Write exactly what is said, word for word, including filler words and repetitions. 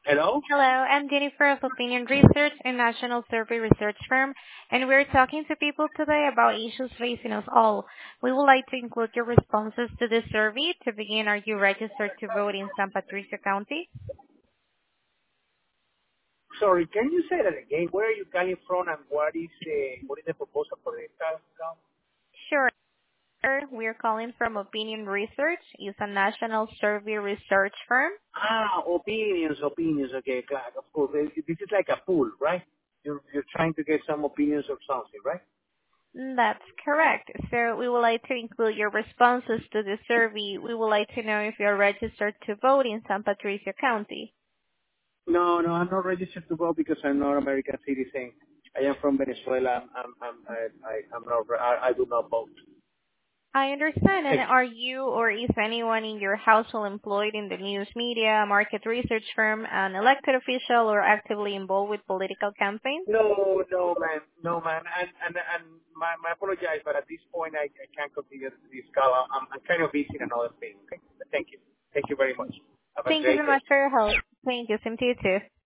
Hello? Hello, I'm Jennifer of Opinion Research, a national survey research firm, and we're talking to people today about issues facing us all. We would like to include your responses to this survey. To begin, are you registered to vote in San Patricio County? Sorry, can you say that again? Where are you calling from and what is the what is the proposal for the call now? Sure. We're calling from Opinion Research. It's a national survey research firm. Ah, opinions, opinions. Okay, claro, of course. This this is like a pool, right? You're you're trying to get some opinions of something, right? That's correct. So we would like to include your responses to the survey. We would like to know if you're registered to vote in San Patricio County. No, no, I'm not registered to vote because I'm not American citizen. I am from Venezuela. I'm I'm I, I I'm not I, I do not vote. I understand. And Thank you. are you or is anyone in your household employed in the news media, market research firm, an elected official, or actively involved with political campaigns? No, no, man, no, man, and and and my, my apologize, but at this point I, I can't continue this call. I'm I'm kind of busy in another thing. Okay, thank you, thank you very much. Have a Thank you great so day. much for your help. Thank you. Same to you too.